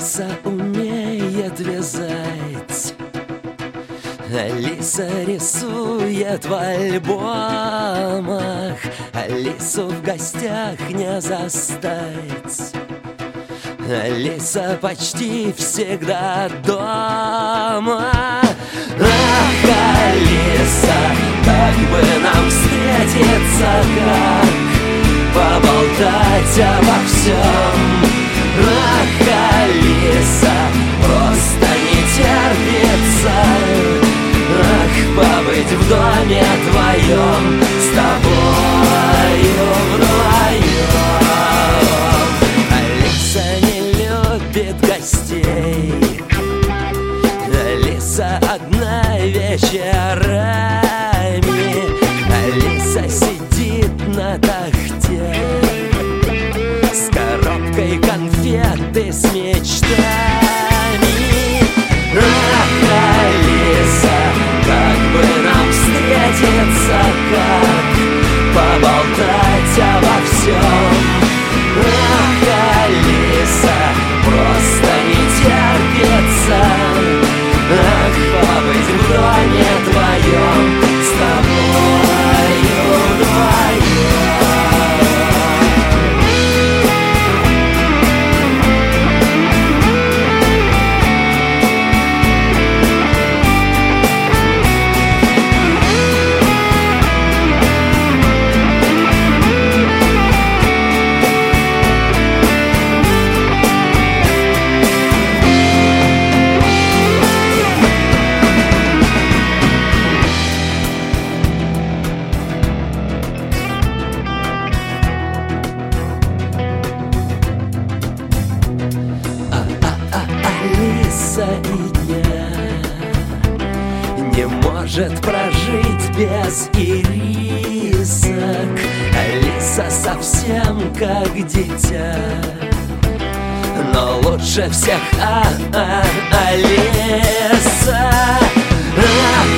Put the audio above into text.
Алиса умеет вязать, Алиса рисует в альбомах, Алису в гостях не застать. Алиса почти всегда дома. Ах, Алиса, как бы нам встретиться, как поболтать обо всем. Ах, Алиса, просто не терпится, ах, побыть в доме твоем, с тобою вдвоем. Алиса не любит гостей, Алиса одна вечерами, Алиса сидит на тахте с коробкой конфеты с мечтами. Ах, Алиса, как бы нам встретиться, как поболтать обо всем. Ах, Алиса, просто не терпится, ах, побыть в доме твоем, с тобою вдвоем. Алиса и дня не может прожить без ирисок. Алиса совсем как дитя, но лучше всех Алиса. Ах,